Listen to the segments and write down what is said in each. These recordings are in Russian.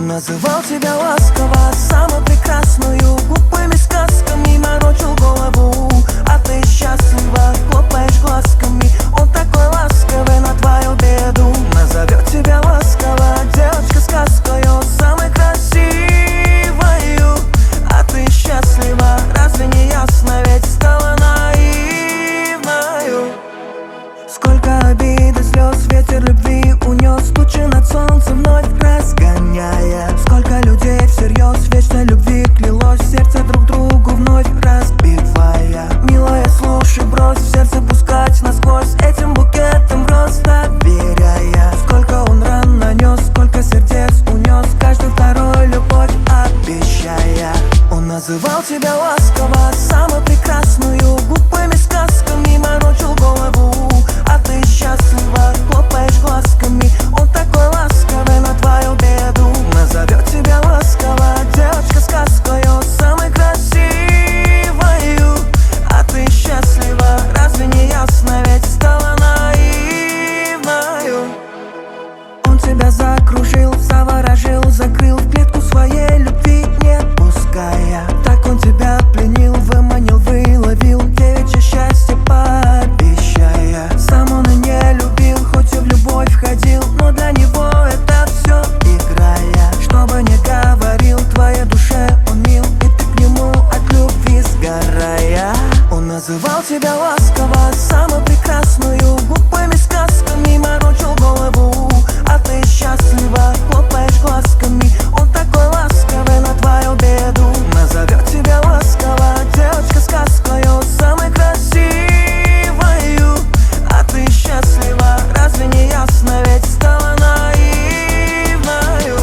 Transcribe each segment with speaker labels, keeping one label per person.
Speaker 1: Он называл тебя ласково, самую прекрасную, глупыми сказками морочил голову. А ты счастлива, хлопаешь глазками. Он такой ласковый на твою беду. Назовет тебя ласково, девочка сказкою, самой красивою. А ты счастлива, разве не ясно, ведь стала наивною. Сколько обид и слез ветер любви унес, тучи над солнцем вновь разгоняя. Сколько людей всерьез вечной любви клялось, сердце друг другу вновь разбивая. Милая, слушай, брось в сердце пускать насквозь этим букетом роз, доверяя. Сколько он ран нанес, сколько сердец унес, каждый второй любовь обещая. Он называл тебя ласково, самую прекрасную, глупыми сказками морочил голову. А ты счастлива, хлопаешь глазками. Он такой ласковый на твою беду. Назовет тебя ласково, девочка сказкою, самой красивою. А ты счастлива, разве не ясно, ведь стала наивною. Он тебя закружил, заворожил, закрыл в клетку своей любви не пуская. Так он тебя пленил, выманил, выловил, девичье счастье пообещая. Сам он и не любил, хоть и в любовь входил, но для него это все играя. Что бы ни говорил, твоей душе он мил, и ты к нему от любви сгорая. Он называл тебя ласково, самую прекрасную, глупыми сказками морочил голову. А ты счастлива, хлопаешь глазками. Он такой ласковый на твою беду. Назовет тебя ласково, девочка сказкою, самой красивою. А ты счастлива, разве не ясно, ведь стала наивною.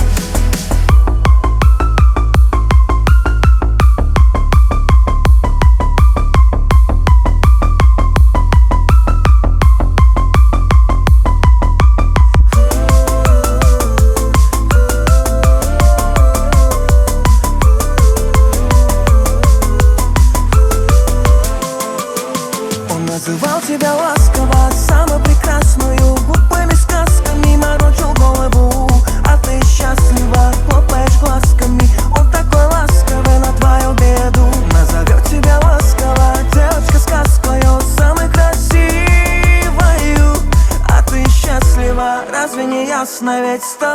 Speaker 1: Называл тебя ласково, самую прекрасную, глупыми сказками морочил голову. А ты счастлива, хлопаешь глазками. Он такой ласковый на твою беду. Назовет тебя ласково, девочка сказкою, самой красивою. А ты счастлива, разве не ясно, ведь